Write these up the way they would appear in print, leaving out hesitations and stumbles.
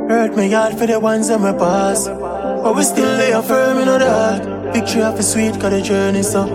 Hurt me hard for the ones that me pass, but we still lay firm in that. Victory of a sweet, cause the journey so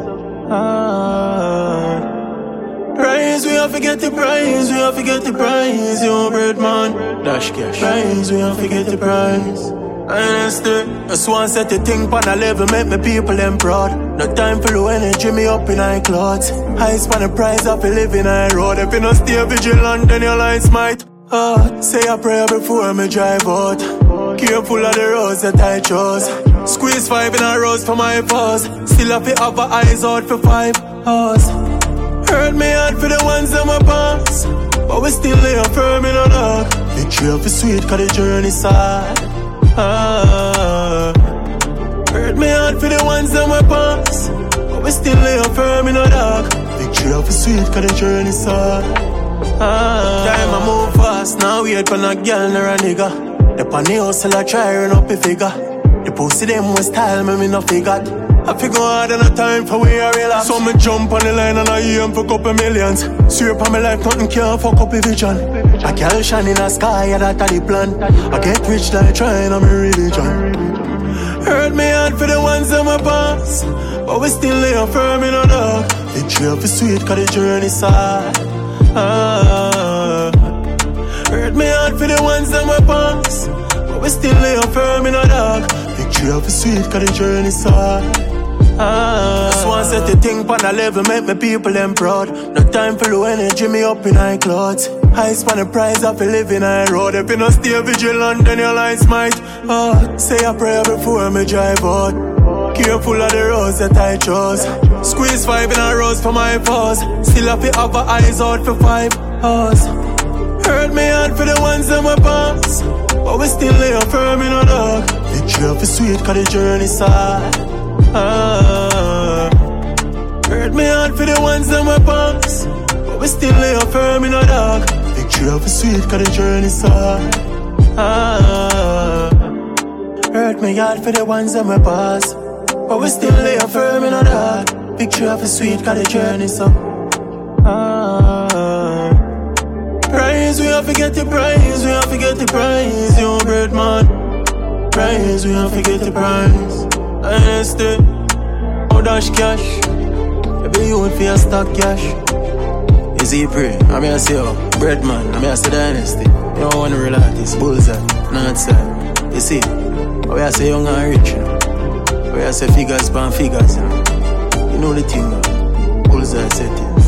hard. Prize, we have to get the prize, we have to get the prize, yo bread man. Dash cash. Prize, we have to get the prize. I understand. Just want set the thing pan a level, make me people them proud. No time for low energy, me up in high clothes. High span the price of a living high road. If you no stay vigilant, then your lights might. Say a prayer before me drive out. Careful of the roads that I chose. Squeeze 5 in a rows for my pause. Still have to have eyes out for 5 hours. Hurt me hard for the ones that my pass, but we still lay firm in a dog. Victory of a sweet, cause the journey sad. Hurt me hard for the ones that my pass, but we still lay firm in a dog. Victory of a sweet, cause the journey sad. Time I move fast, now wait for a girl nor a nigga. The panny hustle I try run up a figure. The pussy them was style me no figure. I figure hard and a time for we a relax. So me jump on the line and I aim for couple millions. Swear upon my life nothing can fuck up a vision. I can't shine in the sky, yeah, that's the plan. I get rich like trying on my religion. Hurt me hard for the ones that my pass, but we still lay firm in a dog. Victory of a sweet, cause the journey sad. Hurt me hard for the ones that my pass, but we still lay firm in a dog. Victory of a sweet, cause the journey sad. Just want set the thing pan a level, make me people them proud. No time for low energy, me up in high clothes. High span the price of a living high road. If you no stay vigilant, then your lights might. Say a prayer before me drive out. Careful of the roads that I chose. Squeeze 5 in a rows for my pause. Still have to have eyes out for 5 hours. Hurt me hard for the ones that my pass, but we still lay firm in a dog. Victory of a sweet, cause the journey sad. Hurt me hard for the ones that my pass, but we still lay firm in a dog. Victory of a sweet, cause the journey sad. Hurt me hard for the ones that my pass, but we still lay firm in a dog. Victory of a sweet, cause the journey so prize, we have to get the prize, we have to get the prize, yo bread man. Prize, we have to get the prize. I understand. Oh dash cash, maybe you want for your stock cash. Is he pray? I mean I say oh, bread man, I mean I say dynasty. You don't want to real artist, bullseye, not side. You see, we I say young and rich, you know. We I say figures pan figures, you know. You know the thing, bullseye settings.